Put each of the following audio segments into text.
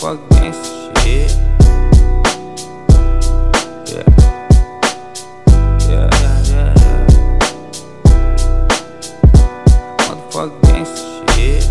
Motherfucking gangsta shit. Yeah. Yeah, yeah, yeah, yeah. Motherfucking gangsta shit.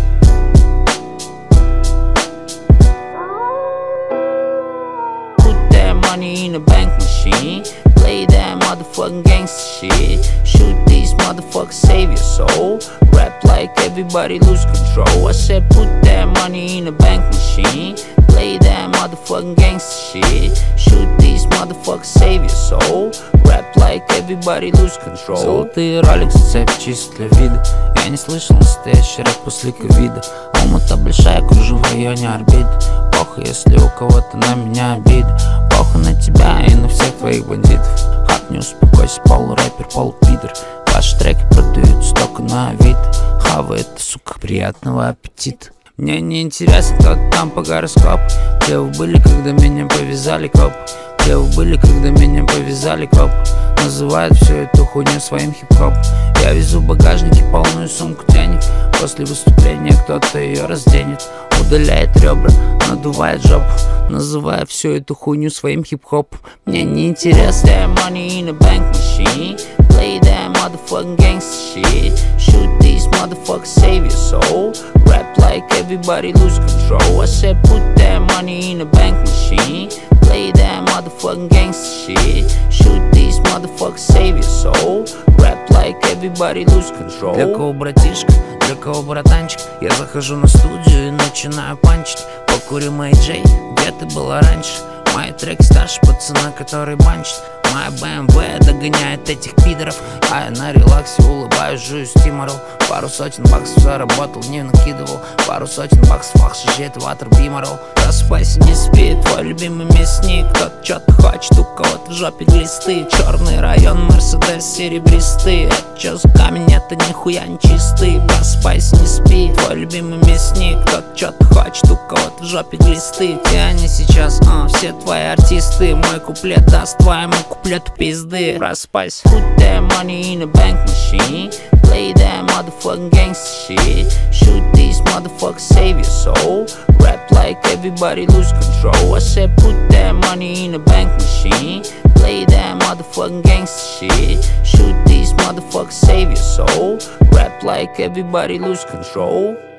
Put that money in a bank machine. Play that motherfucking gangsta shit. Shoot these motherfuckers, save your soul. Rap like everybody lose control. I said put that money in a bank machine. Play that motherfucking gangsta shit. Shoot these motherfuckers, save your soul. Rap like everybody lose control. Золотые роликсы, цепь чисто для вида. Я не слышал настоящий рэп после ковида. Алмата большая, кружу в районе орбиты. Похуй, если у кого-то на меня обида. Похуй на тебя и на всех твоих бандитов. Хат, не успокойся, полурэпер, полупидор. Ваши треки продаются только на вид. Хавай это, сука, приятного аппетита. Мне не интересно, кто там по гороскопу. Где вы были, когда меня повязали копы? Где вы были, когда меня повязали копы? Называют всю эту хуйню своим хип-хопом. Я везу в багажнике полную сумку денег. После выступления кто-то ее разденет. Удаляет ребра, надувает жопу, называя всю эту хуйню своим хип-хопом. Мне не интересно. Money in a bank machine. Play that motherfucking gangsta shit. Shoot these motherfuckers, save your soul. Rap like everybody lose control. I said put that money in a bank machine. Play that motherfucking gangsta shit. Shoot these motherfuckers, save your soul. Rap like everybody lose control. Для кого братишка, для кого братанчик? Я захожу на студию и начинаю панчить. Покури Мэй Джей, где ты была раньше? Мои треки старше пацана, который банчит. Моя BMW догоняет этих пидоров. А я на релаксе улыбаюсь, жую стиморол. Пару сотен баксов заработал, не накидывал. Пару сотен баксов, ах, шажет ватер биморол. Просыпайся, не спи, твой любимый мясник. Кто-то что-то хочет, у кого-то в жопе глисты. Черный район, Мерседес серебристый. Это чё за камень, это нихуя не чистый. Просыпайся, не спи, твой любимый мясник. Кто-то что-то хочет, у кого-то в жопе глисты. Где они сейчас, все твои артисты. Мой куплет даст твоему куплету пизды. Просыпайся. Put that money in a bank machine. Play that motherfucking gangsta shit. Shoot these motherfuckers, save your soul. Rap like everybody lose control. I said put that money in a bank machine. Play that motherfucking gangsta shit. Shoot these motherfuckers, save your soul. Rap like everybody lose control.